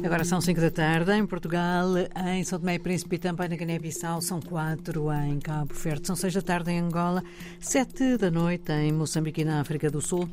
Agora são 5 da tarde em Portugal, em São Tomé e Príncipe e também na Guiné-Bissau, são 4 em Cabo Verde, são 6 da tarde em Angola, 7 da noite em Moçambique e na África do Sul.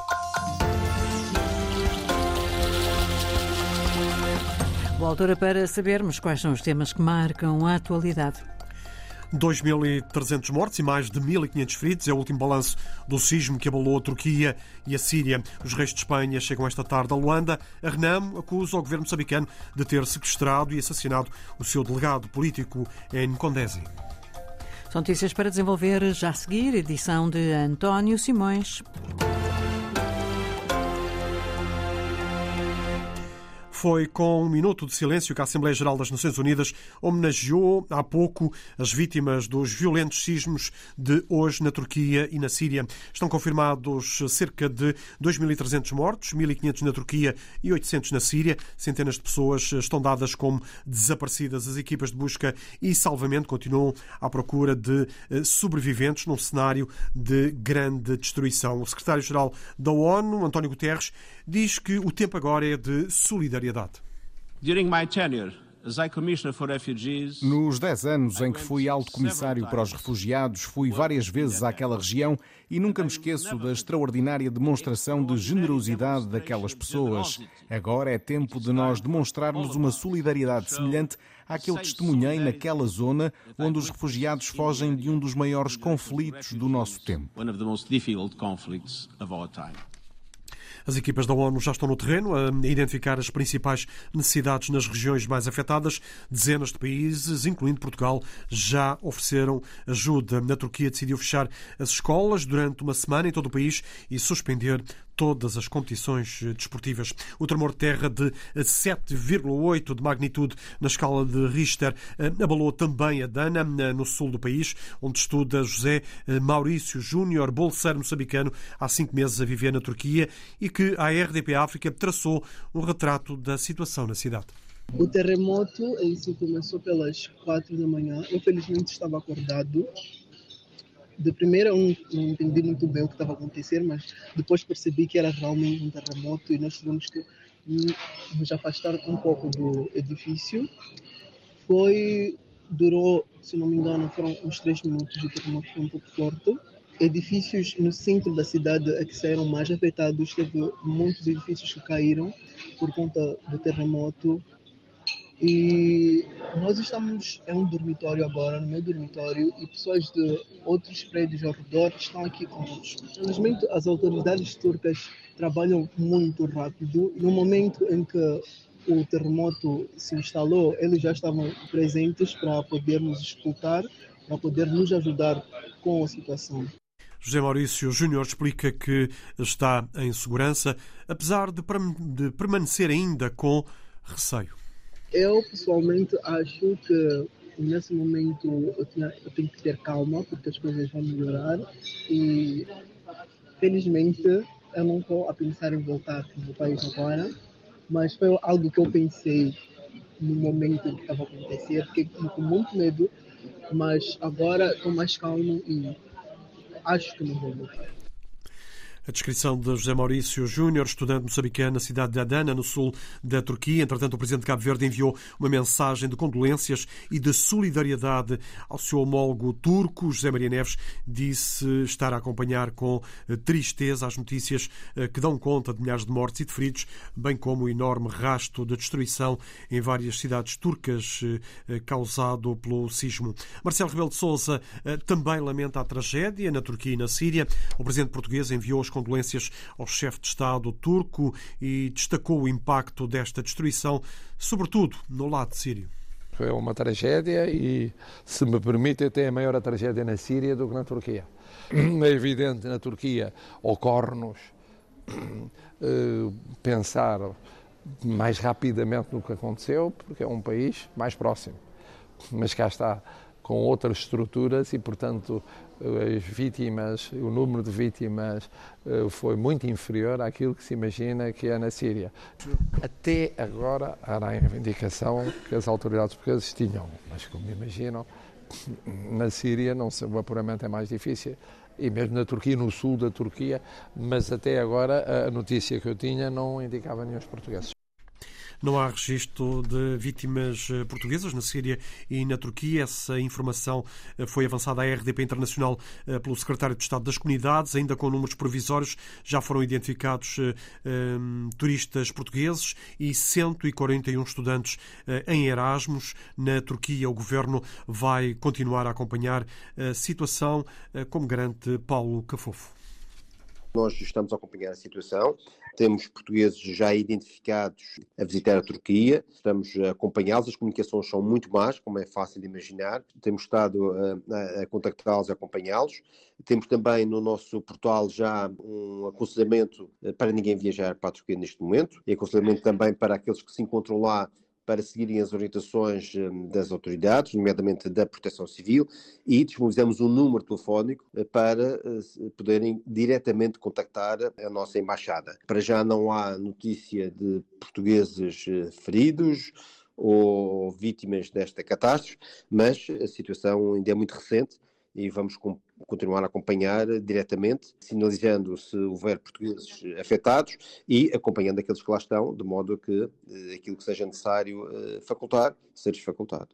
Boa altura para sabermos quais são os temas que marcam a atualidade. 2.300 mortos e mais de 1.500 feridos é o último balanço do sismo que abalou a Turquia e a Síria. Os reis de Espanha chegam esta tarde a Luanda. A Renamo acusa o governo moçambicano de ter sequestrado e assassinado o seu delegado político em Nkondesi. São notícias para desenvolver já a seguir, edição de António Simões. Foi com um minuto de silêncio que a Assembleia Geral das Nações Unidas homenageou há pouco as vítimas dos violentos sismos de hoje na Turquia e na Síria. Estão confirmados cerca de 2.300 mortos, 1.500 na Turquia e 800 na Síria. Centenas de pessoas estão dadas como desaparecidas. As equipas de busca e salvamento continuam à procura de sobreviventes num cenário de grande destruição. O secretário-geral da ONU, António Guterres, diz que o tempo agora é de solidariedade. Nos 10 anos em que fui alto comissário para os refugiados, fui várias vezes àquela região e nunca me esqueço da extraordinária demonstração de generosidade daquelas pessoas. Agora é tempo de nós demonstrarmos uma solidariedade semelhante à que eu testemunhei naquela zona onde os refugiados fogem de um dos maiores conflitos do nosso tempo. As equipas da ONU já estão no terreno a identificar as principais necessidades nas regiões mais afetadas. Dezenas de países, incluindo Portugal, já ofereceram ajuda. Na Turquia decidiu fechar as escolas durante uma semana em todo o país e suspender todas as competições desportivas. O tremor de terra de 7,8 de magnitude na escala de Richter abalou também a Dana, no sul do país, onde estuda José Maurício Júnior, bolseiro moçambicano, há 5 meses a viver na Turquia e que a RDP África traçou um retrato da situação na cidade. O terremoto isso começou pelas 4 da manhã. Eu, felizmente, estava acordado. De primeira, eu não entendi muito bem o que estava a acontecer, mas depois percebi que era realmente um terremoto e nós tivemos que nos afastar um pouco do edifício. Durou, se não me engano, foram uns 3 minutos. O terremoto foi um pouco forte. Edifícios no centro da cidade é que saíram mais afetados. Teve muitos edifícios que caíram por conta do terremoto. E nós estamos em um dormitório agora, no meu dormitório, e pessoas de outros prédios ao redor estão aqui conosco. Infelizmente, as autoridades turcas trabalham muito rápido. No momento em que o terremoto se instalou, eles já estavam presentes para poder nos escutar, para poder nos ajudar com a situação. José Maurício Júnior explica que está em segurança, apesar de permanecer ainda com receio. Eu, pessoalmente, acho que nesse momento eu tenho que ter calma, porque as coisas vão melhorar e, felizmente, eu não estou a pensar em voltar para o meu país agora, mas foi algo que eu pensei no momento em que estava a acontecer. Fiquei com muito medo, mas agora estou mais calmo e acho que não vou voltar. A descrição de José Maurício Júnior, estudante moçambicano na cidade de Adana, no sul da Turquia. Entretanto, o presidente de Cabo Verde enviou uma mensagem de condolências e de solidariedade ao seu homólogo turco. José Maria Neves disse estar a acompanhar com tristeza as notícias que dão conta de milhares de mortes e de feridos, bem como o enorme rasto de destruição em várias cidades turcas causado pelo sismo. Marcelo Rebelo de Sousa também lamenta a tragédia na Turquia e na Síria. O presidente português enviou as condolências ao chefe de Estado turco e destacou o impacto desta destruição, sobretudo no lado sírio. Foi uma tragédia e, se me permite, até é maior a tragédia na Síria do que na Turquia. É evidente, na Turquia ocorre-nos pensar mais rapidamente no que aconteceu, porque é um país mais próximo. Mas cá está, com outras estruturas e, portanto, as vítimas, o número de vítimas foi muito inferior àquilo que se imagina que é na Síria. Até agora há a indicação que as autoridades portuguesas tinham, mas como imaginam, na Síria o apuramento é mais difícil. E mesmo na Turquia, no sul da Turquia, mas até agora a notícia que eu tinha não indicava nenhum portugueses. Não há registro de vítimas portuguesas na Síria e na Turquia. Essa informação foi avançada à RDP Internacional pelo Secretário de Estado das Comunidades. Ainda com números provisórios, já foram identificados turistas portugueses e 141 estudantes em Erasmus. Na Turquia, o Governo vai continuar a acompanhar a situação, como garante Paulo Cafofo. Nós estamos a acompanhar a situação, temos portugueses já identificados a visitar a Turquia, estamos a acompanhá-los, as comunicações são muito más, como é fácil de imaginar, temos estado a contactá-los e acompanhá-los. Temos também no nosso portal já um aconselhamento para ninguém viajar para a Turquia neste momento, e aconselhamento também para aqueles que se encontram lá para seguirem as orientações das autoridades, nomeadamente da Proteção Civil, e disponibilizamos um número telefónico para poderem diretamente contactar a nossa embaixada. Para já não há notícia de portugueses feridos ou vítimas desta catástrofe, mas a situação ainda é muito recente e vamos continuar a acompanhar diretamente, sinalizando se houver portugueses afetados e acompanhando aqueles que lá estão, de modo que aquilo que seja necessário facultar, seja facultado.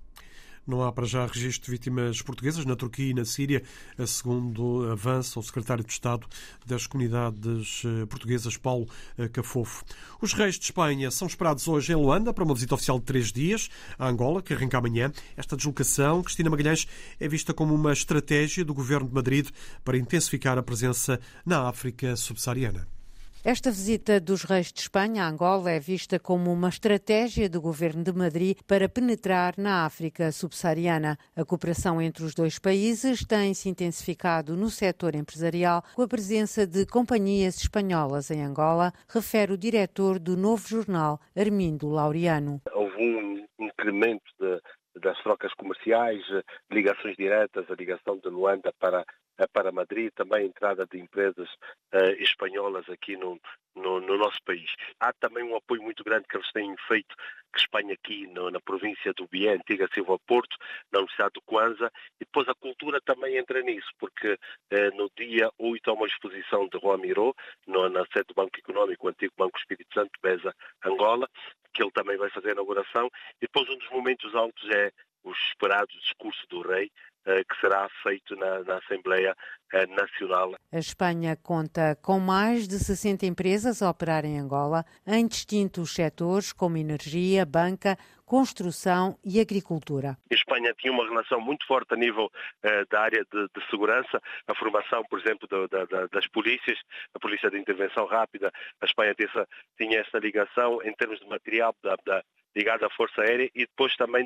Não há para já registro de vítimas portuguesas na Turquia e na Síria, segundo avança o secretário de Estado das Comunidades Portuguesas, Paulo Cafofo. Os reis de Espanha são esperados hoje em Luanda para uma visita oficial de 3 dias a Angola, que arranca amanhã. Esta deslocação, Cristina Magalhães, é vista como uma estratégia do Governo de Madrid para intensificar a presença na África subsaariana. Esta visita dos reis de Espanha a Angola é vista como uma estratégia do Governo de Madrid para penetrar na África subsaariana. A cooperação entre os dois países tem-se intensificado no setor empresarial com a presença de companhias espanholas em Angola, refere o diretor do Novo Jornal, Armindo Laureano. Houve um incremento das trocas comerciais, ligações diretas, a ligação de Luanda para Madrid, também a entrada de empresas espanholas aqui no nosso país. Há também um apoio muito grande que eles têm feito, que Espanha aqui na província do Bié, antiga Silva Porto, na Universidade do Kwanza, e depois a cultura também entra nisso, porque no dia 8 há uma exposição de Juan Miró, na sede do Banco Económico, o antigo Banco Espírito Santo, Beza, Angola, que ele também vai fazer a inauguração, e depois um dos momentos altos é o esperado discurso do rei, que será feito na Assembleia Nacional. A Espanha conta com mais de 60 empresas a operar em Angola, em distintos setores como energia, banca, construção e agricultura. A Espanha tinha uma relação muito forte a nível da área de segurança, a formação, por exemplo, das polícias, a polícia de intervenção rápida. A Espanha tinha essa ligação em termos de material ligado à Força Aérea e depois também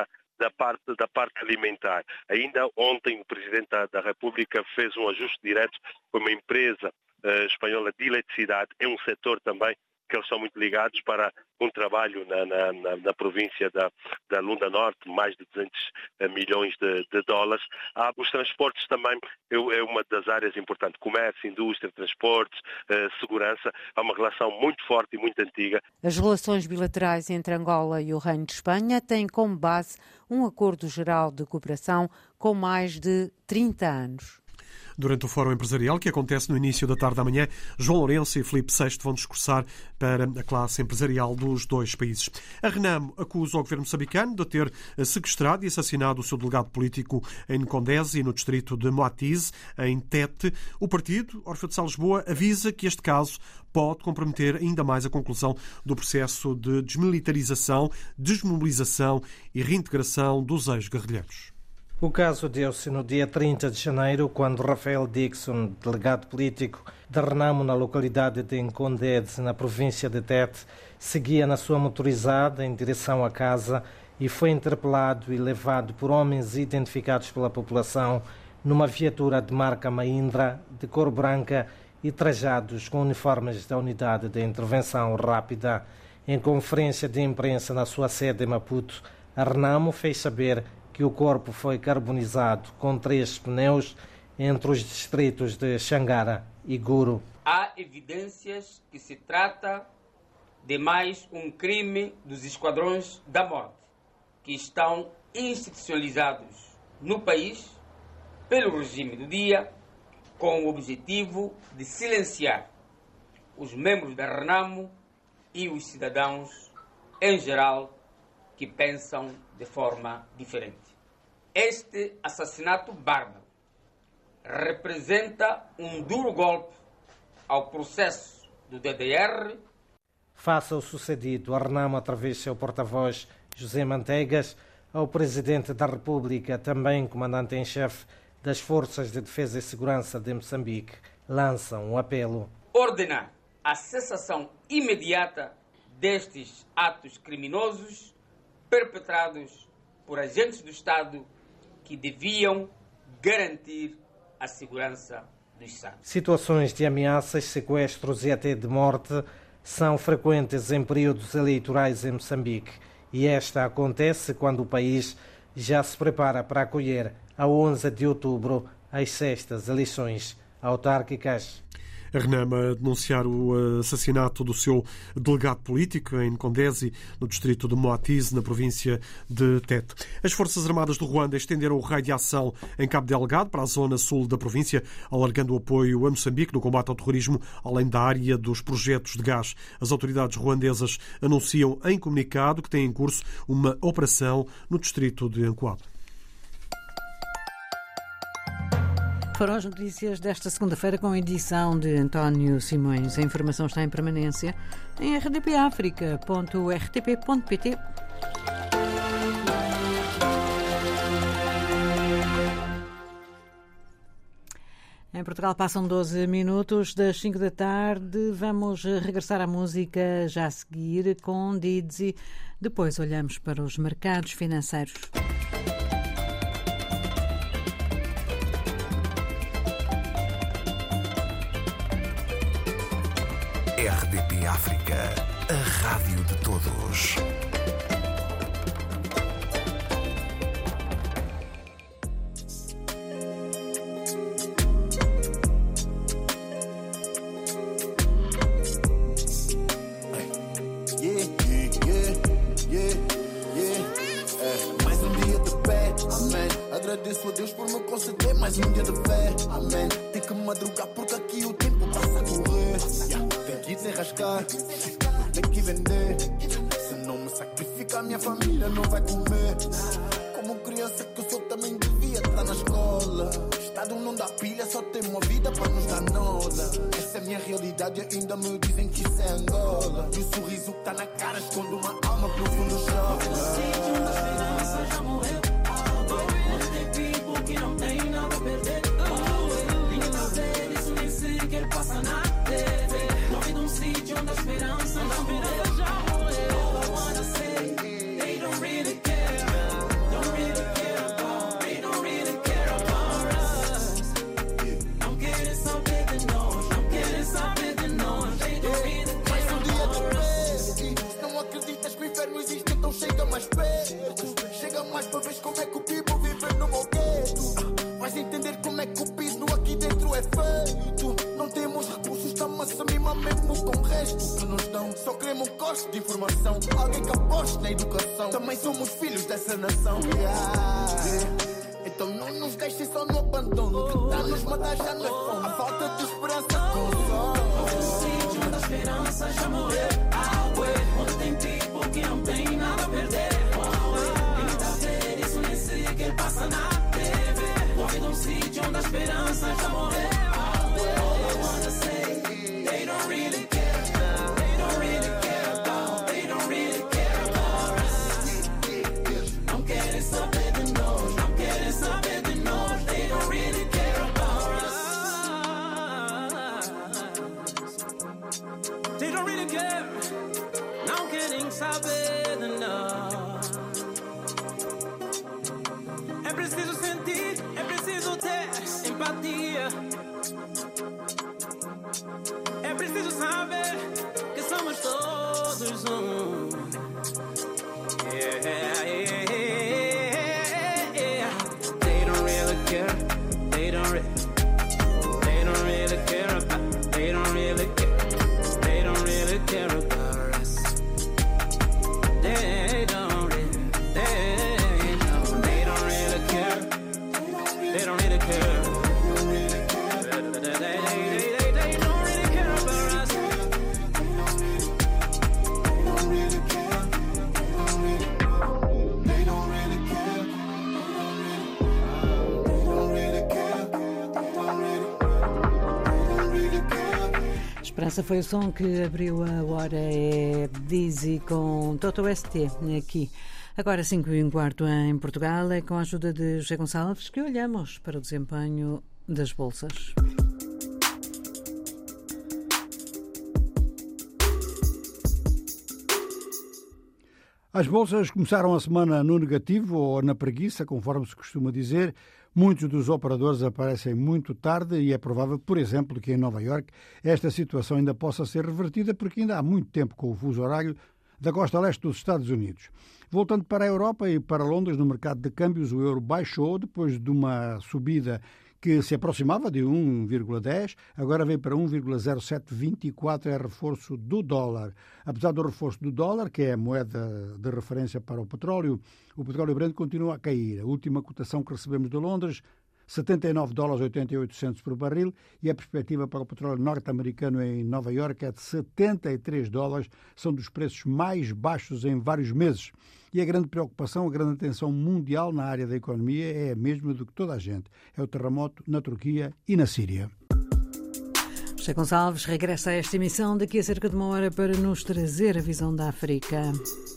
da parte alimentar. Ainda ontem o Presidente da República fez um ajuste direto com uma empresa espanhola de eletricidade. É um setor também que eles são muito ligados para um trabalho na província da Lunda Norte, mais de 200 milhões de dólares. Os transportes também é uma das áreas importantes. Comércio, indústria, transportes, segurança. Há uma relação muito forte e muito antiga. As relações bilaterais entre Angola e o Reino de Espanha têm como base um acordo geral de cooperação com mais de 30 anos. Durante o Fórum Empresarial, que acontece no início da tarde da manhã, João Lourenço e Filipe VI vão discursar para a classe empresarial dos dois países. A Renamo acusa o governo moçambicano de ter sequestrado e assassinado o seu delegado político em Condese e no distrito de Moatize, em Tete. O partido, Orfeu de Sá Lisboa, avisa que este caso pode comprometer ainda mais a conclusão do processo de desmilitarização, desmobilização e reintegração dos ex-guerrilheiros. O caso deu-se no dia 30 de janeiro, quando Rafael Dixon, delegado político da Renamo na localidade de Nkondede, na província de Tete, seguia na sua motorizada em direção à casa e foi interpelado e levado por homens identificados pela população numa viatura de marca Mahindra, de cor branca e trajados com uniformes da Unidade de Intervenção Rápida. Em conferência de imprensa na sua sede em Maputo, a Renamo fez saber que o corpo foi carbonizado com 3 pneus entre os distritos de Xangara e Guru. Há evidências que se trata de mais um crime dos esquadrões da morte, que estão institucionalizados no país pelo regime do dia, com o objetivo de silenciar os membros da Renamo e os cidadãos em geral, que pensam de forma diferente. Este assassinato bárbaro representa um duro golpe ao processo do DDR. Face ao sucedido, a Renamo, através de seu porta-voz, José Manteigas, ao Presidente da República, também comandante em chefe das Forças de Defesa e Segurança de Moçambique, lança um apelo. Ordenar a cessação imediata destes atos criminosos perpetrados por agentes do Estado que deviam garantir a segurança do Estado. Situações de ameaças, sequestros e até de morte são frequentes em períodos eleitorais em Moçambique. E esta acontece quando o país já se prepara para acolher, a 11 de outubro, as 6ª eleições autárquicas. A Renamo a denunciar o assassinato do seu delegado político em Nkondesi, no distrito de Moatize, na província de Tete. As Forças Armadas do Ruanda estenderam o raio de ação em Cabo Delgado para a zona sul da província, alargando o apoio a Moçambique no combate ao terrorismo, além da área dos projetos de gás. As autoridades ruandesas anunciam em comunicado que têm em curso uma operação no distrito de Ancoab. Foram as notícias desta segunda-feira com a edição de António Simões. A informação está em permanência em rdpafrica.rtp.pt. Em Portugal passam 12 minutos das 5 da tarde. Vamos regressar à música já a seguir com Didzi. Depois olhamos para os mercados financeiros. RDP África, a rádio de todos. Mais um dia de pé, amém. Agradeço a Deus por me conceder mais um dia de fé, amém. Tem que madrugar porque aqui o tempo passa a correr. Tem que desenrascar, tem que vender. Se não me sacrificar, minha família não vai comer. Como criança que eu sou, também devia estar na escola. Estado não dá pilha, só tem uma vida para nos dar nola. Essa é a minha realidade, ainda me dizem que isso é Angola. E o sorriso que tá na cara esconde uma alma que no fundo chora. Já morreu. Onde tem people que não tem nada a perder. Ninguém tá vendo isso, nem sequer passa na TV. Não vi de um sítio onde a esperança já morreu. All I wanna say, they don't really care. Don't really care about, they don't really care about us. Não querem saber de nós, não querem saber de nós. They don't really care about us. Se não acreditas que o inferno existe, então chega mais perto. Chega mais para ver como é que o people vive no meu gueto. Vais entender como é que o piso aqui dentro é feito. Não temos recursos, estamos a mimar mesmo com o resto que nos dão. Só queremos um gosto de informação, alguém que aposte na educação. Também somos filhos dessa nação. Então não nos deixem só no abandono. Tentar nos matar já não é fome. A falta de esperança consome. O sítio onde a esperança já morreu. Onde tem people que não tem nada a perder. Ninguém tá vendo isso, nem sequer passa na TV. Morre num sítio onde a esperança já morreu. All I wanna say, they don't really care. They don't really care about, they don't really care about us. Não querem saber de nós, não querem saber de nós. They don't really care about us. They don't really care. Não querem saber de nós. É preciso sentir, é preciso ter empatia. É preciso saber que somos todos um. Yeah, yeah, yeah. They don't really care. They don't really care about. They don't really care. They don't really care about us. They don't really care. They don't really care. They don't really care about us. Esperança foi o som que abriu a hora, é Dizzy com Toto ST aqui. Agora 5:15 em Portugal, é com a ajuda de José Gonçalves que olhamos para o desempenho das bolsas. As bolsas começaram a semana no negativo ou na preguiça, conforme se costuma dizer. Muitos dos operadores aparecem muito tarde e é provável, por exemplo, que em Nova Iorque esta situação ainda possa ser revertida porque ainda há muito tempo com o fuso horário da costa leste dos Estados Unidos. Voltando para a Europa e para Londres, no mercado de câmbios, o euro baixou depois de uma subida que se aproximava de 1,10, agora veio para 1,0724, é reforço do dólar. Apesar do reforço do dólar, que é a moeda de referência para o petróleo Brent continua a cair. A última cotação que recebemos de Londres, $79,88 por barril, e a perspectiva para o petróleo norte-americano em Nova Iorque é de $73, são dos preços mais baixos em vários meses. E a grande preocupação, a grande atenção mundial na área da economia é a mesma do que toda a gente. É o terremoto na Turquia e na Síria. José Gonçalves regressa a esta emissão daqui a cerca de uma hora para nos trazer a visão da África.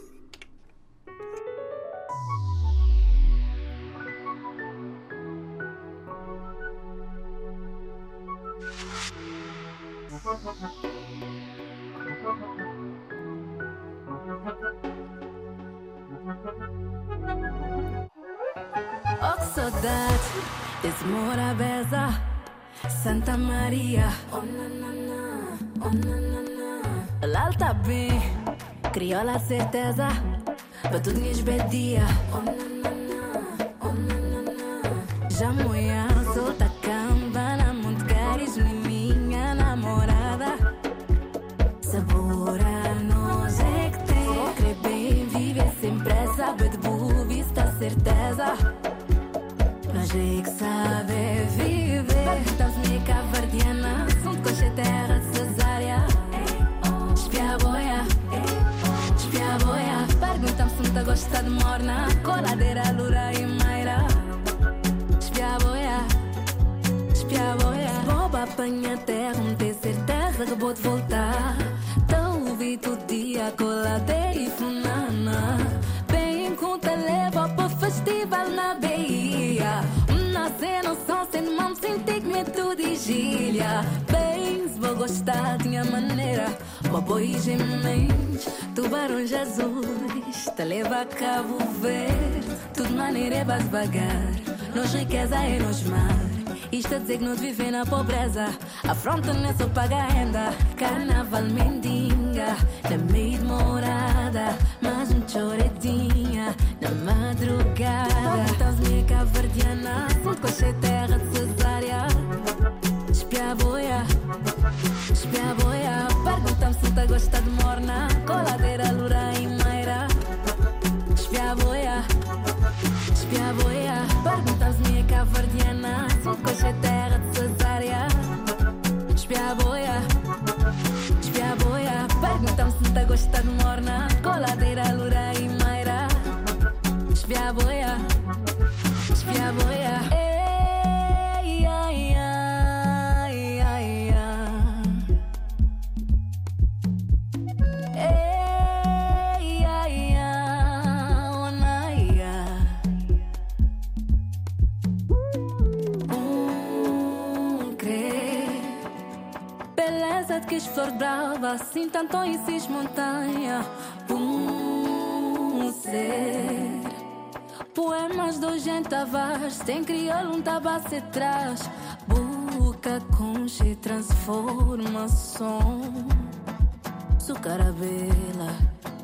Oh, que saudade desse Morabeza, Santa Maria. Oh, nanana, oh, nanana. Lá tá bem, crioula certeza, batutinhas bedia. Oh, nanana, oh, nanana. Já moia, solta camba, na monte carisma, minha namorada. Sabor a nós é que tem, só crê bem, viver sem pressa, de boa vista, certeza. Nós é que sabe viver. Perguntas-me cavardiana, sou de coxa terra de cesárea. Espia boia, pergunta-me se me tá gosta de morna, coladeira, lura e maira. Espia boia, boba apanha terra, não tem certeza que vou te voltar. Então ouvi todo dia, coladeira e funana. Bem em conta leva para festival na Bahia. Nascer no som, sem mão, senti que me tudo de gíria. Bem, se vou gostar, tinha maneira. Babões em mente, tubarões azuis, te leva a Cabo Verde. Tudo maneira é mais devagar, nos riqueza é nos mar. Isto a dizer que não vive na pobreza, afronta não é só pagar renda. Carnaval mendiga, na meio de morada, mas um choradinha na madrugada. Estás minha cavardiana, sou de coxa terra de cesárea. Espia boia, pergunta-me se tá gosta de morna, coladeira, lura e maira. Espia boia, pergunta-me minha cavardiana, sou de coxa terra de cesárea. Espia boia, pergunta-me se tá gosta de morna, coladeira, lura e maira. Espia boia, ei, ai, ai, ai, ai. Ei, ai, ai, onaia. Crer, beleza de que as flores bravas, assim tanto em cis montanha. Ser poemas do gente Tavares, tem crioulo um tabaco atrás. Boca conche transformação, sucarabela,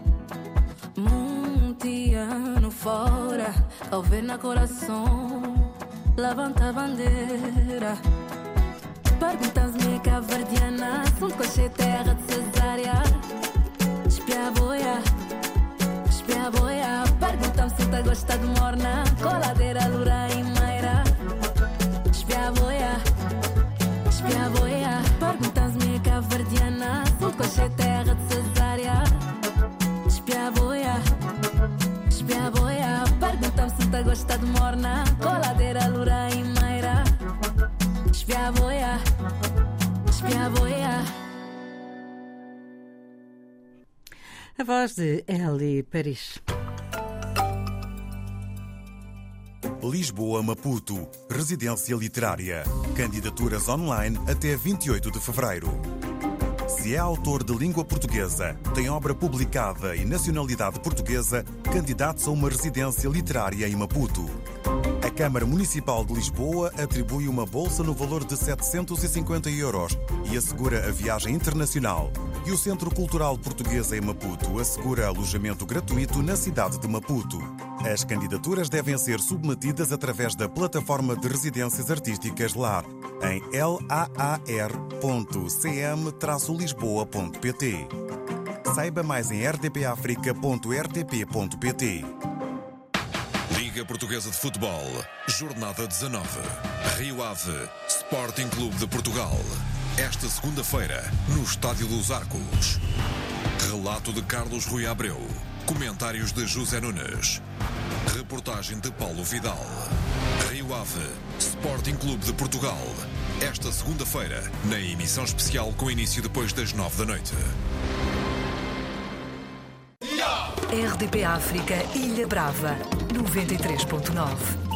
montiano fora, ao ver na coração, levanta a bandeira. Perguntas-me cavardiana, sou de coxa terra de cesárea. Espia boia, pergunta-me se tá gosta de morna, coladeira, lura e maira. Espia boia, perguntas-me cavardiana, sou de coxa terra de cesárea. Espia boia, pergunta-me se tá gosta de morna, coladeira, lura e maira. Espia boia, A voz de Eli Paris. Lisboa-Maputo, residência literária. Candidaturas online até 28 de fevereiro. Se é autor de língua portuguesa, tem obra publicada e nacionalidade portuguesa, candidate-se a uma residência literária em Maputo. A Câmara Municipal de Lisboa atribui uma bolsa no valor de 750 € e assegura a viagem internacional. E o Centro Cultural Português em Maputo assegura alojamento gratuito na cidade de Maputo. As candidaturas devem ser submetidas através da plataforma de residências artísticas LAR, em laar.cm-lisboa.pt. Saiba mais em rdpafrica.rtp.pt. Liga Portuguesa de Futebol, Jornada 19. Rio Ave, Sporting Clube de Portugal. Esta segunda-feira, no Estádio dos Arcos. Relato de Carlos Rui Abreu. Comentários de José Nunes. Reportagem de Paulo Vidal. Rio Ave, Sporting Clube de Portugal. Esta segunda-feira, na emissão especial com início depois das 9 da noite. RDP África, Ilha Brava, 93.9.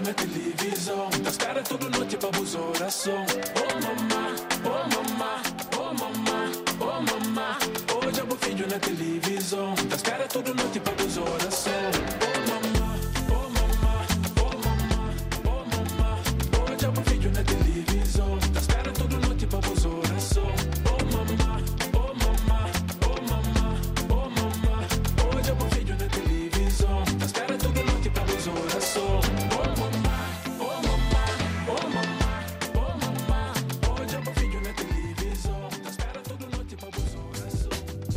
na televisão. Tá espera toda noite pra vos oração. Oh mamá, oh mamá, oh mamá, oh mamá. Hoje eu vou vídeo na televisão. Tá espera toda noite pra vos oração. Oh mamá, oh mamá, oh mamá, oh mamá. Hoje eu vou vídeo na televisão. Tá espera toda noite pra vos oração. Oh mamá, oh mamá, oh mamá, oh mamá. Hoje eu vou vídeo na televisão. Tá espera toda noite pra vos oração. Oh mamá, oh mamá, oh mamá, oh mamá. Hoje eu vou vídeo na televisão. Tá espera toda noite pra vos oração.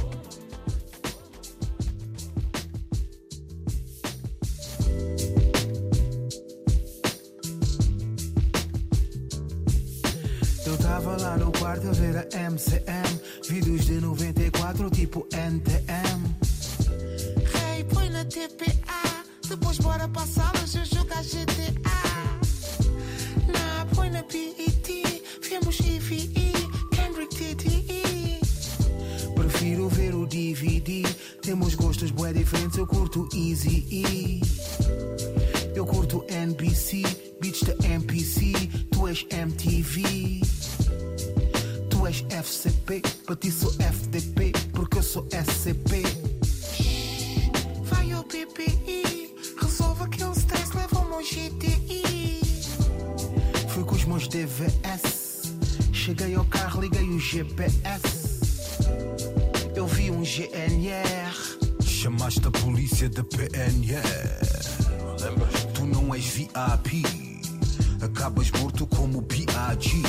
Eu tava lá no quarto a ver a MCM, vídeos de 94 tipo NTM. Hey, põe na TPA, depois bora pra salas e jogar GTA. Põe na BET, vemos EVE, Kendrick TDE. Prefiro ver o DVD, temos gostos bué diferentes, eu curto Eazy-E. Eu curto NBC, beats da MPC, tu és MTV. Tu és FCP, para ti sou FDP, porque eu sou SCP. Vai ao PPI, resolve aquele stress, leva-me ao GTI. Fui com os meus DVS, cheguei ao carro, liguei o GPS. Eu vi um GNR, chamaste a polícia da PNR. Tu não és VIP, acabas morto como B.I.G.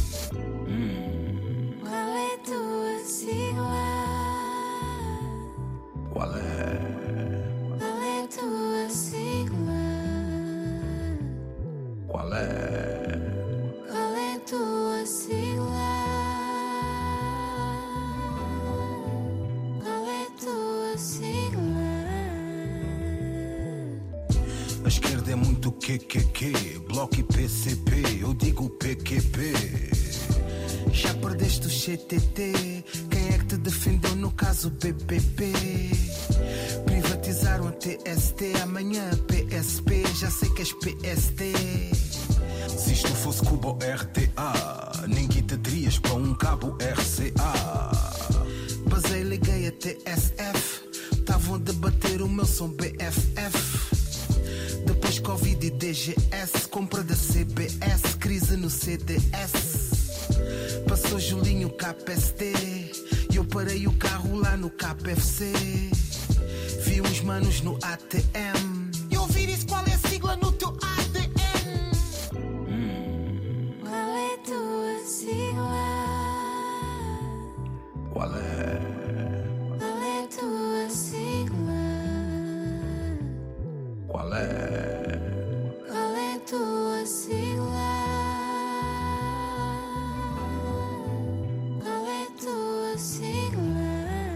Qual é tua sigla? Qual é? Qual é tua sigla? Qual é? Qual é tua sigla? Qual é tua sigla? A esquerda é muito QQQ, Bloco e PCP, eu digo PQP. Já perdeste o CTT, quem é que te defendeu no caso PPP? Privatizaram a TST, amanhã a PSP, já sei que és PST. Se isto fosse Cuba ou RTA, ninguém te terias para um cabo RCA. Basei, liguei a TSF, estavam a debater o meu som BFF. Depois Covid e DGS, compra da CBS, crise no CDS. Passou Julinho KPST e eu parei o carro lá no KFC. Vi uns manos no ATM. E ouvir isso, qual é a sigla no teu ADN? Qual é tua sigla? Qual é? Qual é tua sigla? Qual é? Qual é tua sigla? Qual é tua sigla?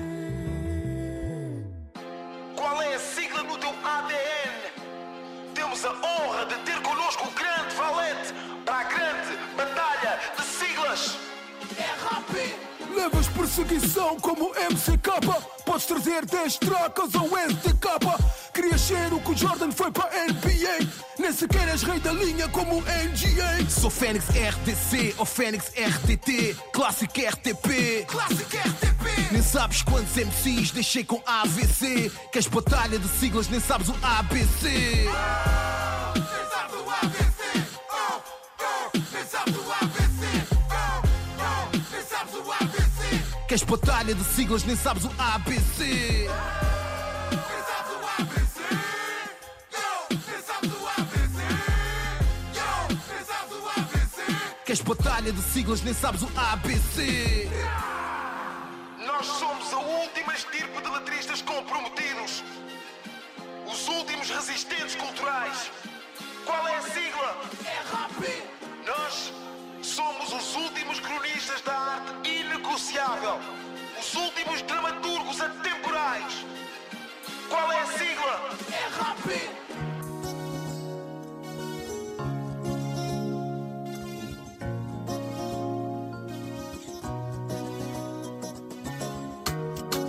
Qual é a sigla no teu ADN? Temos a honra de ter connosco o grande valente para a grande batalha de siglas. RAP. Levas perseguição como MCK. Podes trazer 10 trocas ou SDK. Querias ser o que o Jordan foi para a NBA. Nem sequer és rei da linha como o NGA. Sou Fênix RDC ou Fênix RTT, Clássico RTP. Clássico RTP. Nem sabes quantos MCs deixei com AVC. Queres batalha de siglas, nem sabes o ABC. Nem sabes o ABC. Nem sabes o ABC. Nem sabes o ABC. Queres batalha de siglas, nem sabes o ABC. Queres batalha de siglas, nem sabes o ABC. Nós somos a última estirpe de letristas comprometidos. Os últimos resistentes culturais. Qual é a sigla? RAP. Nós somos os últimos cronistas da arte inegociável. Os últimos dramaturgos atemporais. Qual é a sigla? RAP.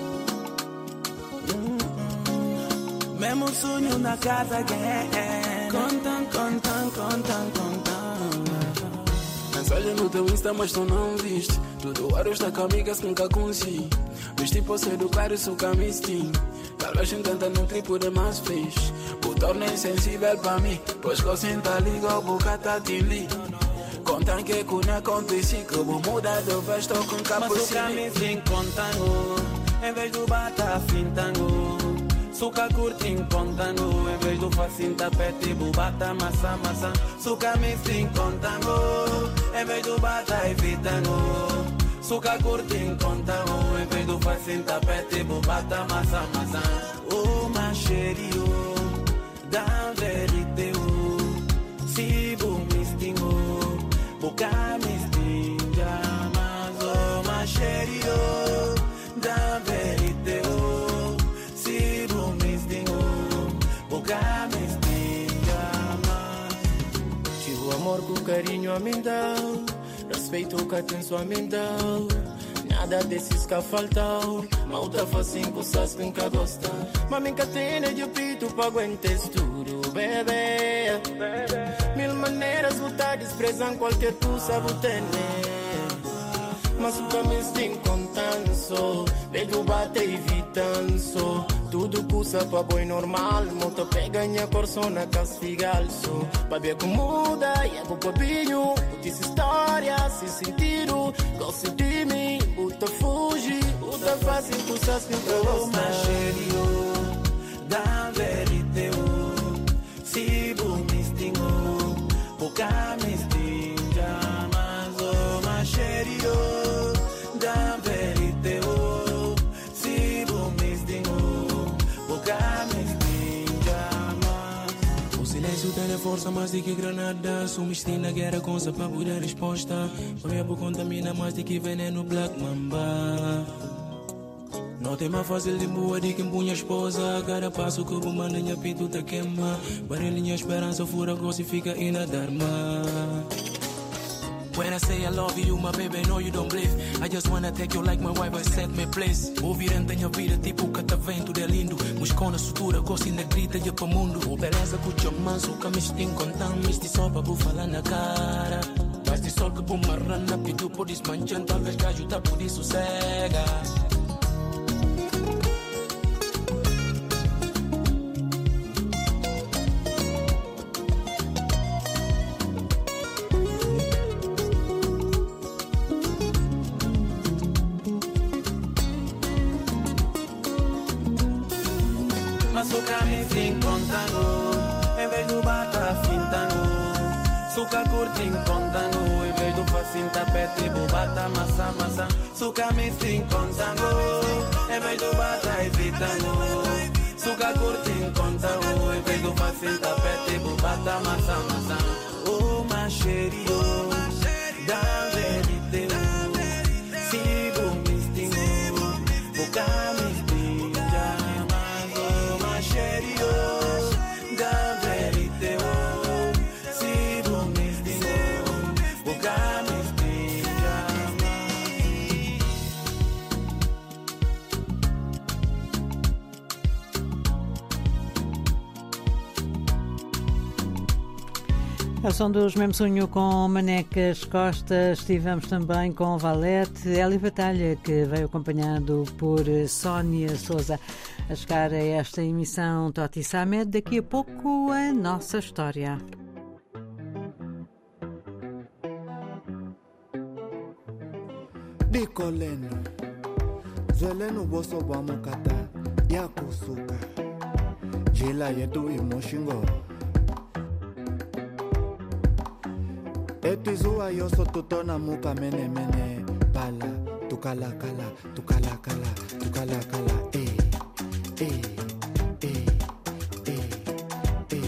Mesmo sonho na casa again. Mensagem no teu Insta, mas tu não viste. Tudo hora está com amigas que nunca conheci. Vesti por ser do claro, isso que me estim. Calvagem tenta nutrir por demais fez. O torna insensível pra mim. Pois que eu sinto a liga, o boca tá te li. Contam que não acontece, que vou mudar de vez, tô com capuchinho. Mas o caminho vem contando, em vez do bata fintando. Suca curtinho contando, em vez do facinho tapete, bubata massa massa. Suca me vem contando, em vez do bata evitando. Suca curtinho contando, em vez do facinho tapete, bubata massa massa. O macherio, da verite, se bu mistingo. Boca me stinga, mas o macherio da verite, se bu me stingo. Boca me stinga, mas tive o amor com carinho a mim dá, respeito que atenção a mim dá. Nada desses que faltam, mal tá fazendo coisas que nunca gosta. Mas me catena de pito pra aguentar tudo, bebê. Mil maneiras botar desprezando qualquer coisa, botar. Mas o caminho tem contanço, vejo bate evitando. Tudo custa pra boi normal, moto pega minha corsona castigalso. Pra ver como muda, e é pro papinho. Disse história, se sentiram, gosto de mim. Uta fugi, uta fazem coisas que eu gosto. Mas cheio, da verite, se bu me stingo, boca me stinga. Mas o macherio, da verite, se bu me stingo, boca me stinga. O silêncio tem força mais do que granada. Sumiste na guerra com essa pra dar resposta. O rebo contamina mais do que veneno Black Mamba. Não tem mais fácil de boa de quem punha a esposa. Cada passo que eu mando minha pito tá queima. Barulhinha esperança fura gosto e fica inadarma. When I say I love you, my baby, no you don't believe. I just wanna take you like my wife, I set me place. Ouvir minha vida tipo catavento de lindo. Buscando a sutura, gosto ainda grita e para o mundo. O beleza que o teu manso, que me estim contando. Este só pra vou falar na cara. Mas de sol que vou marrana, pido por desmanchando. Talvez que ajuda por isso cega. Suca curtinho contando, em vez do facinho tapete, bubata massa massa. Suca me sim contando, em vez do bata evitando. Suca curtinho contando, em vez do facinho tapete, bubata massa massa. O macherio, da verite, se bu me stingo, boca me stinga. Mas o macherio, da verite, A som dos Mesmo Sonho com Manecas Costa. Estivemos também com Valete, Hélio Batalha, que veio acompanhado por Sónia Souza. A chegar a esta emissão Toti Samed, daqui a pouco a nossa história. Dikoleno, zweleno boso bamukata, yakusuka, jila yetu imoshingo. Etizua yoso tutona muka mene mene pala tukala kala tukala kala tukala kala eh eh eh eh eh.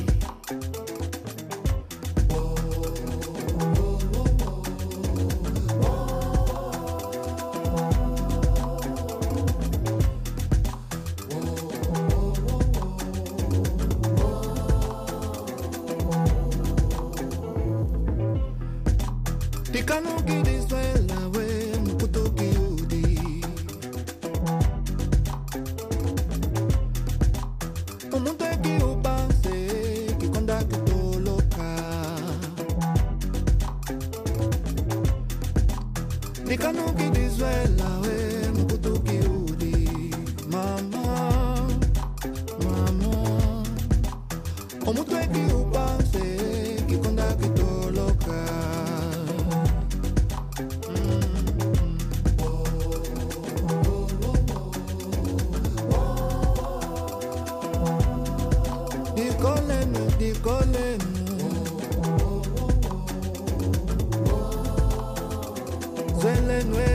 Tikano gidi swela we mukutoki udi. Umuntu eki upase kikonda kito. Nikanuki dizwela we mukutuki udi mama omutweki upanse kikonda kitoloka dikolenu zwelenwe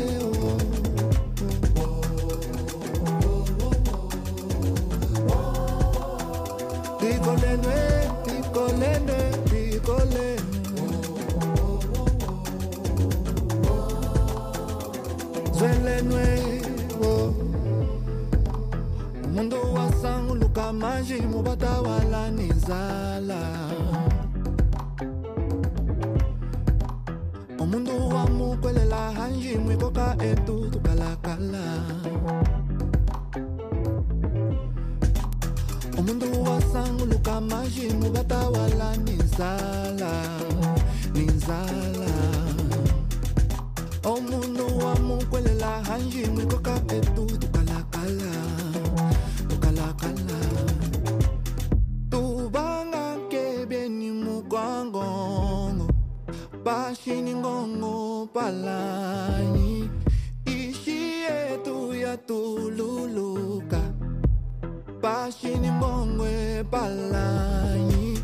Mundo wa sangu luka maji mubata wala nizala Omundo wa mukwelela hanji mwikoka etu tukalakala Omundo wa sangu luka maji mubata wala nizala Omundo wa mukwelela hanji mwikoka etu tukalakala Tubanga kebieni mugongo Bashini ngongo palani Ishi etu ya tululuka Bashini ngongo palani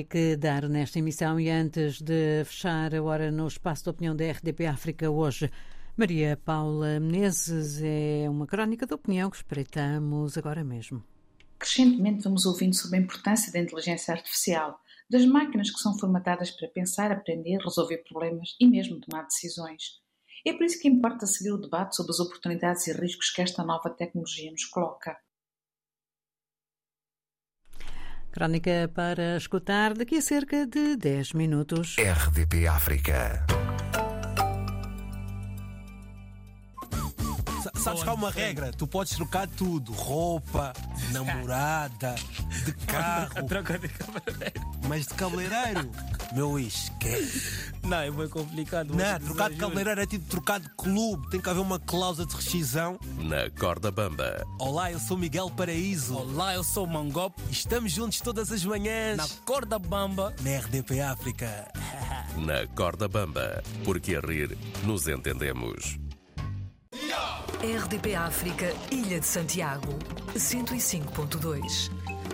que dar nesta emissão. E antes de fechar a hora no espaço de opinião da RDP África hoje, Maria Paula Menezes é uma crónica de opinião que espreitamos agora mesmo. Crescentemente vamos ouvindo sobre a importância da inteligência artificial, das máquinas que são formatadas para pensar, aprender, resolver problemas e mesmo tomar decisões. É por isso que importa seguir o debate sobre as oportunidades e riscos que esta nova tecnologia nos coloca. Crónica para escutar daqui a cerca de 10 minutos. RDP África. Sabes que há uma regra, tu podes trocar tudo, roupa, namorada, de carro, mas de cabeleireiro, meu esquece. Não, é bem complicado. Não, trocar de cabeleireiro é tipo trocar de clube, tem que haver uma cláusula de rescisão. Na Corda Bamba. Olá, eu sou Miguel Paraíso. Olá, eu sou Mangop. Estamos juntos todas as manhãs. Na Corda Bamba. Na RDP África. Na Corda Bamba, porque a rir nos entendemos. RDP África, Ilha de Santiago, 105.2.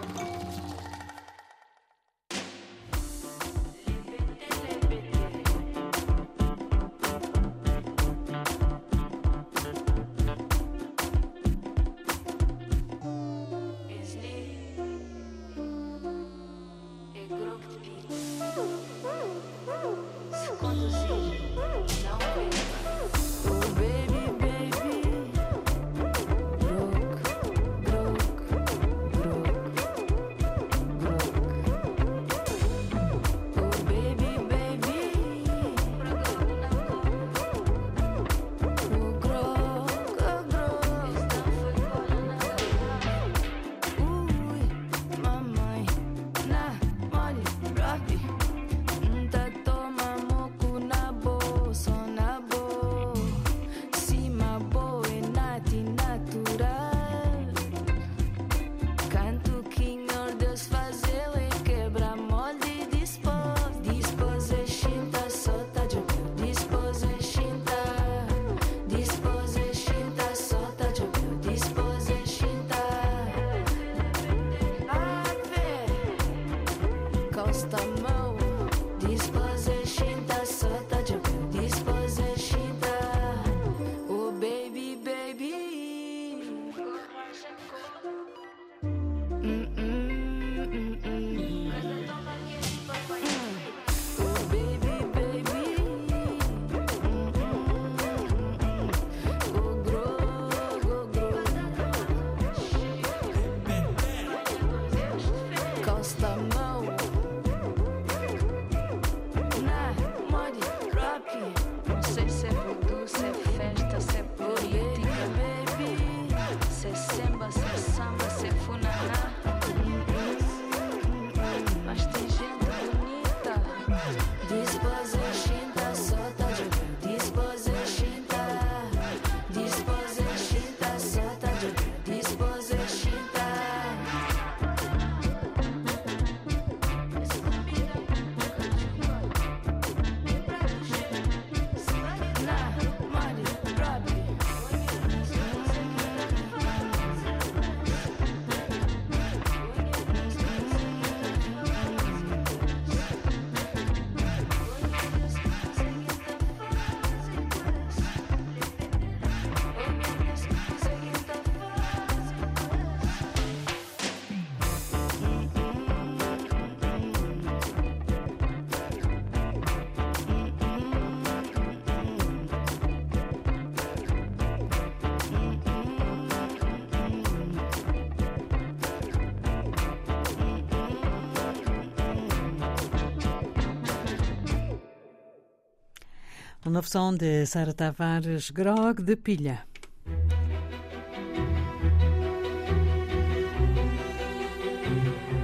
O novo som de Sara Tavares, Grog de Pilha.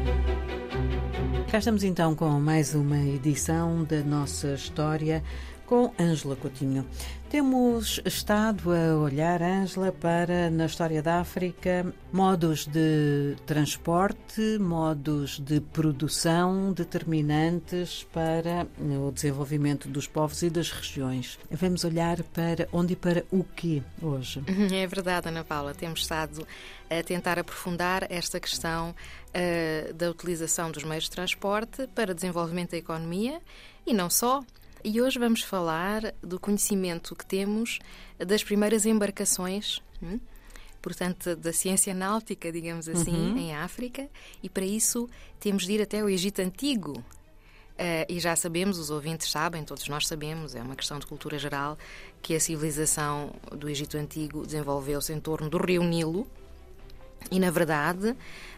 Cá estamos então com mais uma edição da nossa história, com Ângela Coutinho. Temos estado a olhar, Ângela, para, na história da África, modos de transporte, modos de produção determinantes para o desenvolvimento dos povos e das regiões. Vamos olhar para onde e para o quê hoje? É verdade, Ana Paula. Temos estado a tentar aprofundar esta questão da utilização dos meios de transporte para desenvolvimento da economia e não só. E hoje vamos falar do conhecimento que temos das primeiras embarcações, portanto, da ciência náutica, digamos assim, em África, e para isso temos de ir até o Egito Antigo. E já sabemos, os ouvintes sabem, todos nós sabemos, é uma questão de cultura geral, que a civilização do Egito Antigo desenvolveu-se em torno do rio Nilo, e, na verdade,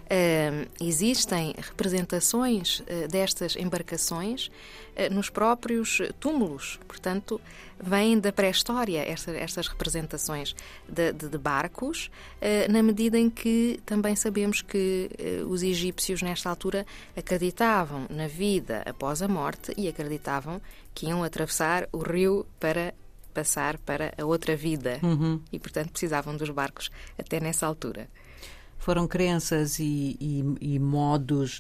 existem representações destas embarcações nos próprios túmulos. Portanto, vêm da pré-história estas representações de barcos, na medida em que também sabemos que os egípcios, nesta altura, acreditavam na vida após a morte e acreditavam que iam atravessar o rio para passar para a outra vida. E, portanto, precisavam dos barcos até nessa altura. Foram crenças e modos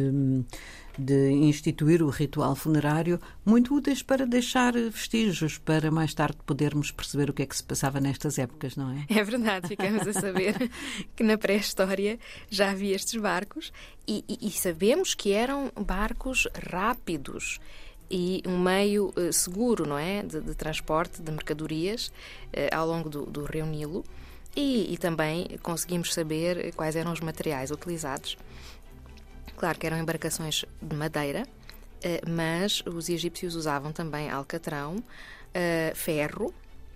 de instituir o ritual funerário muito úteis para deixar vestígios, para mais tarde podermos perceber o que é que se passava nestas épocas, não é? É verdade, ficamos a saber que na pré-história já havia estes barcos e sabemos que eram barcos rápidos e um meio seguro, não é? De transporte de mercadorias ao longo do rio Nilo. E também conseguimos saber quais eram os materiais utilizados. Claro que eram embarcações de madeira, mas os egípcios usavam também alcatrão, ferro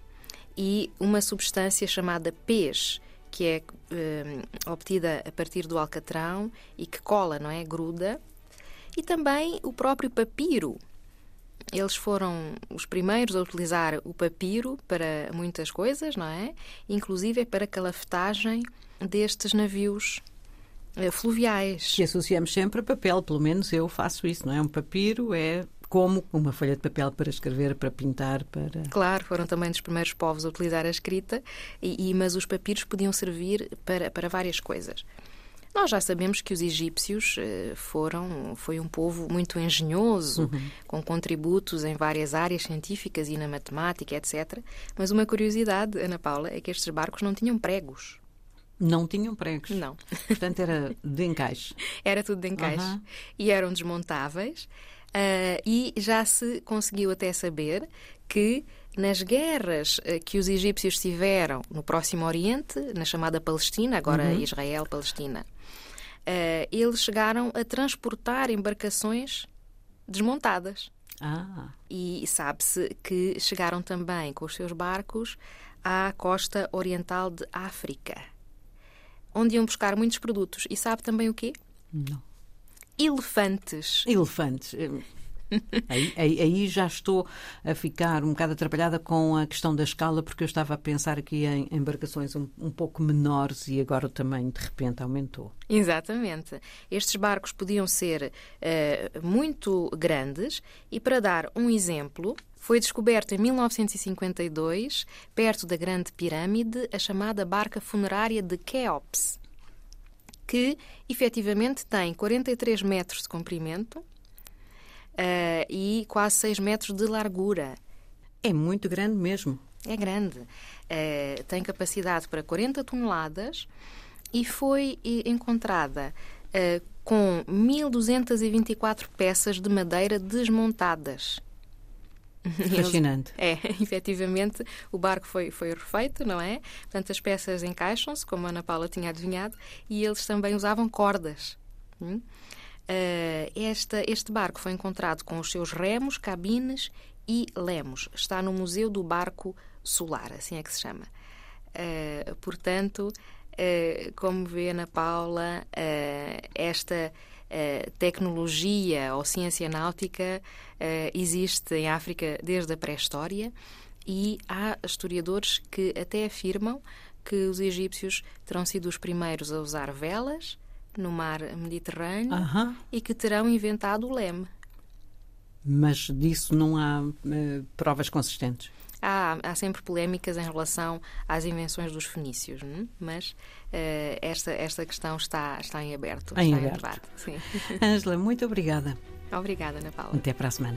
e uma substância chamada pez, que é obtida a partir do alcatrão e que cola, não é? Gruda. E também o próprio papiro. Eles foram os primeiros a utilizar o papiro para muitas coisas, não é? Inclusive para a calafetagem destes navios fluviais. Que associamos sempre a papel, pelo menos eu faço isso, não é? Um papiro é como uma folha de papel para escrever, para pintar, para... Claro, foram também dos primeiros povos a utilizar a escrita, mas os papiros podiam servir para várias coisas. Nós já sabemos que os egípcios foi um povo muito engenhoso, com contributos em várias áreas científicas e na matemática, etc. Mas uma curiosidade, Ana Paula, é que estes barcos não tinham pregos. Não tinham pregos? Não. Portanto, era de encaixe. Era tudo de encaixe. E eram desmontáveis. E já se conseguiu até saber que nas guerras que os egípcios tiveram no Próximo Oriente, na chamada Palestina, agora Israel-Palestina, eles chegaram a transportar embarcações desmontadas. E sabe-se que chegaram também com os seus barcos à costa oriental de África, onde iam buscar muitos produtos. E sabe também o quê? Não. Elefantes. Elefantes. Aí já estou a ficar um bocado atrapalhada com a questão da escala, porque eu estava a pensar aqui em embarcações um pouco menores e agora o tamanho de repente aumentou. Exatamente. Estes barcos podiam ser muito grandes e, para dar um exemplo, foi descoberto em 1952, perto da Grande Pirâmide, a chamada barca funerária de Quéops, que efetivamente tem 43 metros de comprimento e quase 6 metros de largura. É muito grande mesmo. É grande. Tem capacidade para 40 toneladas e foi encontrada com 1.224 peças de madeira desmontadas. Fascinante. Efetivamente, o barco foi refeito, não é? Portanto, as peças encaixam-se, como a Ana Paula tinha adivinhado, e eles também usavam cordas. Este barco foi encontrado com os seus remos, cabines e lemos. Está no Museu do Barco Solar, assim é que se chama. Portanto, como vê, Ana Paula, esta tecnologia ou ciência náutica existe em África desde a pré-história e há historiadores que até afirmam que os egípcios terão sido os primeiros a usar velas no mar Mediterrâneo e que terão inventado o leme. Mas disso não há provas consistentes? Há sempre polémicas em relação às invenções dos fenícios, mas esta questão está em aberto. Em está aberto. Em debate. Sim. Ângela, muito obrigada. Obrigada, Ana Paula. Até para a semana.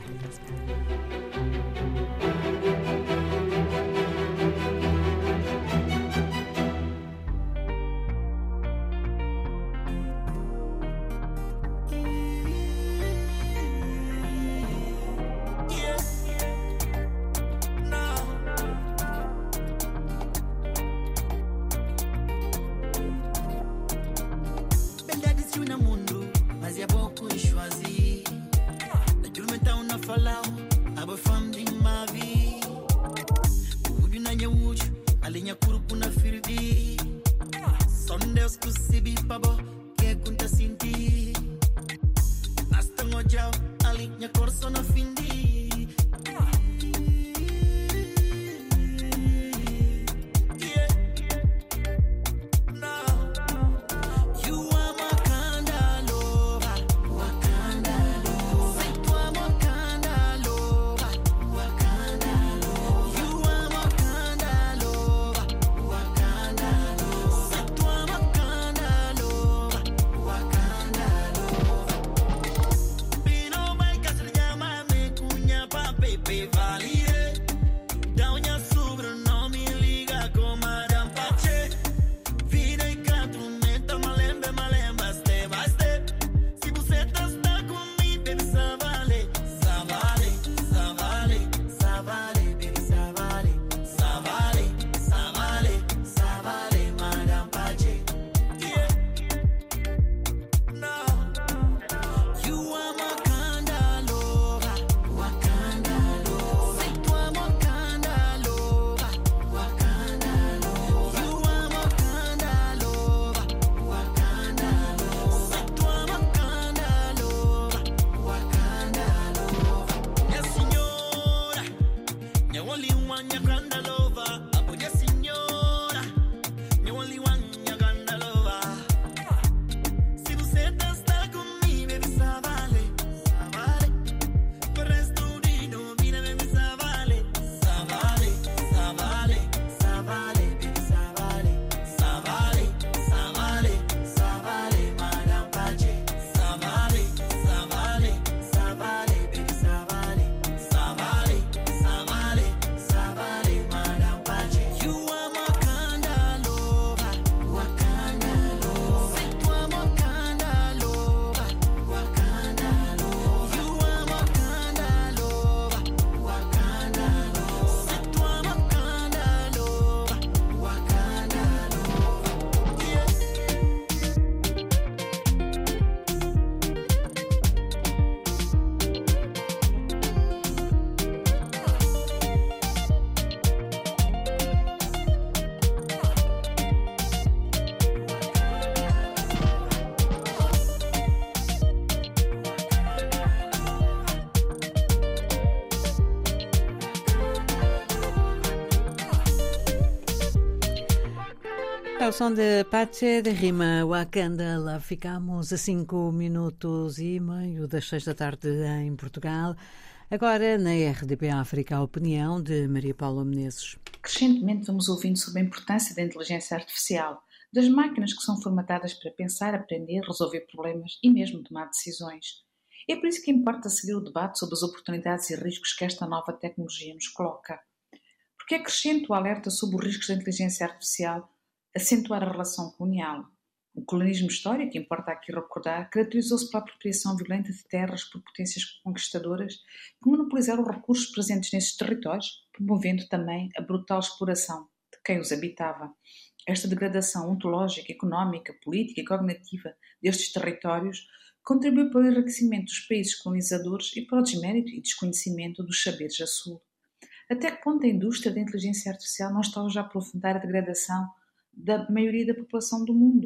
É o som de Pache de Rima, Wakanda. Lá ficamos a 5 minutos e meio das 6 da tarde em Portugal. Agora, na RDP África, a opinião de Maria Paula Menezes. Crescentemente vamos ouvindo sobre a importância da inteligência artificial, das máquinas que são formatadas para pensar, aprender, resolver problemas e mesmo tomar decisões. É por isso que importa seguir o debate sobre as oportunidades e riscos que esta nova tecnologia nos coloca. Porque é crescente o alerta sobre os riscos da inteligência artificial acentuar a relação colonial. O colonialismo histórico, importa aqui recordar, caracterizou-se pela apropriação violenta de terras por potências conquistadoras que monopolizaram os recursos presentes nesses territórios, promovendo também a brutal exploração de quem os habitava. Esta degradação ontológica, económica, política e cognitiva destes territórios contribuiu para o enriquecimento dos países colonizadores e para o desmérito e desconhecimento dos saberes a sul. Até que ponto a indústria da inteligência artificial não está hoje a aprofundar a degradação da maioria da população do mundo?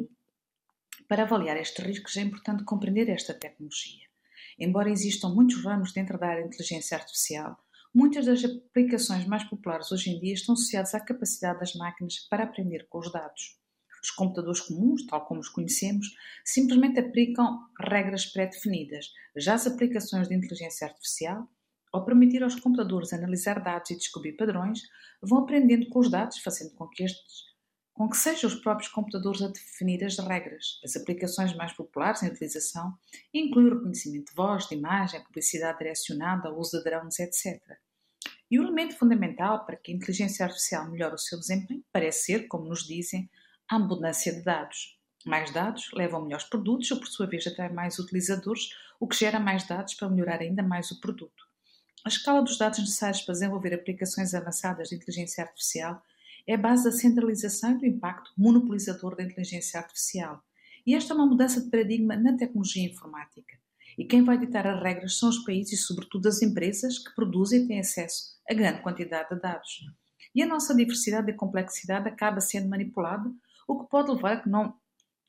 Para avaliar estes riscos é importante compreender esta tecnologia. Embora existam muitos ramos dentro da área da inteligência artificial, muitas das aplicações mais populares hoje em dia estão associadas à capacidade das máquinas para aprender com os dados. Os computadores comuns, tal como os conhecemos, simplesmente aplicam regras pré-definidas. Já as aplicações de inteligência artificial, ao permitir aos computadores analisar dados e descobrir padrões, vão aprendendo com os dados, fazendo com que sejam os próprios computadores a definir as regras. As aplicações mais populares em utilização incluem o reconhecimento de voz, de imagem, publicidade direcionada, o uso de drones, etc. E o elemento fundamental para que a inteligência artificial melhore o seu desempenho parece ser, como nos dizem, a abundância de dados. Mais dados levam a melhores produtos, ou por sua vez atrai mais utilizadores, o que gera mais dados para melhorar ainda mais o produto. A escala dos dados necessários para desenvolver aplicações avançadas de inteligência artificial é a base da centralização e do impacto monopolizador da inteligência artificial. E esta é uma mudança de paradigma na tecnologia informática. E quem vai ditar as regras são os países e, sobretudo, as empresas que produzem e têm acesso a grande quantidade de dados. E a nossa diversidade e complexidade acaba sendo manipulada, o que pode levar a que não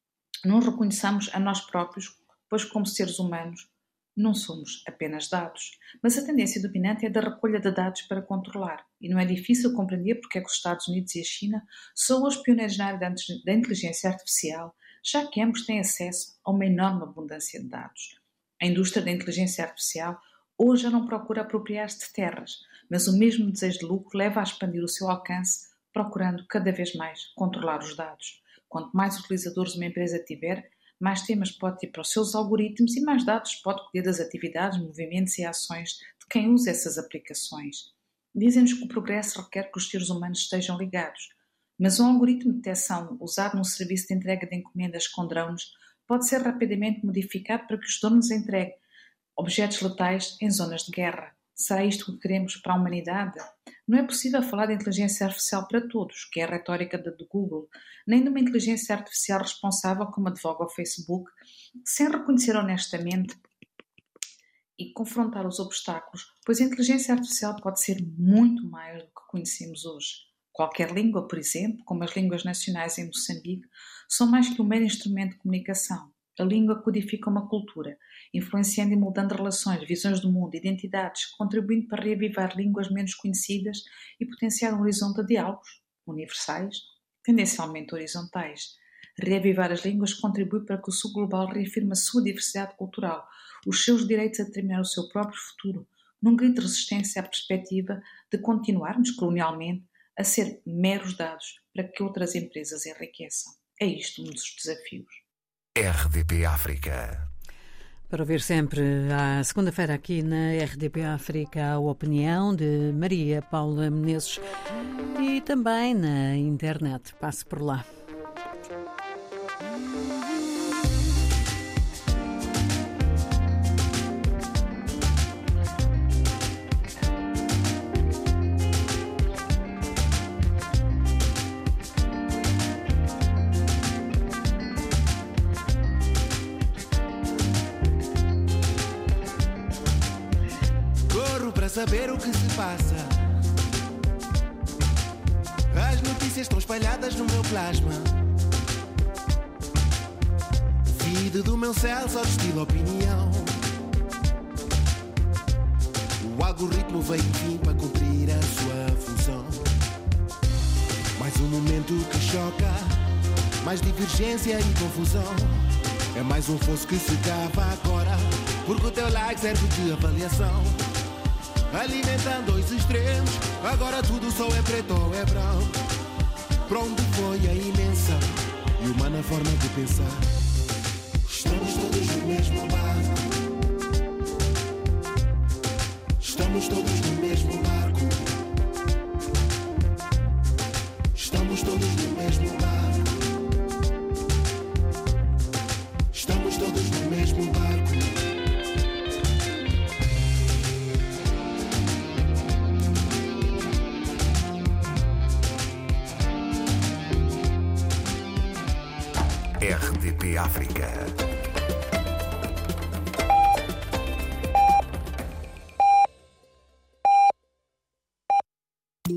reconheçamos a nós próprios, pois como seres humanos não somos apenas dados. Mas a tendência dominante é da recolha de dados para controlar. E não é difícil compreender porque é que os Estados Unidos e a China são os pioneiros na área da inteligência artificial, já que ambos têm acesso a uma enorme abundância de dados. A indústria da inteligência artificial hoje já não procura apropriar-se de terras, mas o mesmo desejo de lucro leva a expandir o seu alcance, procurando cada vez mais controlar os dados. Quanto mais utilizadores uma empresa tiver, mais temas pode ter para os seus algoritmos e mais dados pode colher das atividades, movimentos e ações de quem usa essas aplicações. Dizem-nos que o progresso requer que os seres humanos estejam ligados, mas um algoritmo de detecção usado num serviço de entrega de encomendas com drones pode ser rapidamente modificado para que os drones entreguem objetos letais em zonas de guerra. Será isto que queremos para a humanidade? Não é possível falar de inteligência artificial para todos, que é a retórica do Google, nem de uma inteligência artificial responsável, como advoga o Facebook, sem reconhecer honestamente e confrontar os obstáculos, pois a inteligência artificial pode ser muito mais do que conhecemos hoje. Qualquer língua, por exemplo, como as línguas nacionais em Moçambique, são mais que um mero instrumento de comunicação. A língua codifica uma cultura, influenciando e moldando relações, visões do mundo, identidades, contribuindo para reavivar línguas menos conhecidas e potenciar um horizonte de diálogos universais, tendencialmente horizontais. Reavivar as línguas contribui para que o sul global reafirme a sua diversidade cultural, os seus direitos a determinar o seu próprio futuro, num grito de resistência à perspectiva de continuarmos colonialmente a ser meros dados para que outras empresas enriqueçam. É isto um dos desafios. RDP África. Para ouvir sempre à segunda-feira aqui na RDP África a opinião de Maria Paula Menezes e também na internet. Passe por lá. Saber o que se passa. As notícias estão espalhadas no meu plasma. Feed do meu céu só destila opinião. O algoritmo veio vir para cumprir a sua função. Mais um momento que choca, mais divergência e confusão. É mais um fosso que se cava agora, porque o teu like serve de avaliação. Alimentando os extremos, agora tudo só é preto ou é branco. Para onde foi a imensa e humana forma de pensar? Estamos todos no mesmo barco. Estamos todos no mesmo barco. Estamos todos no mesmo barco. Estamos todos no mesmo barco. RDP África.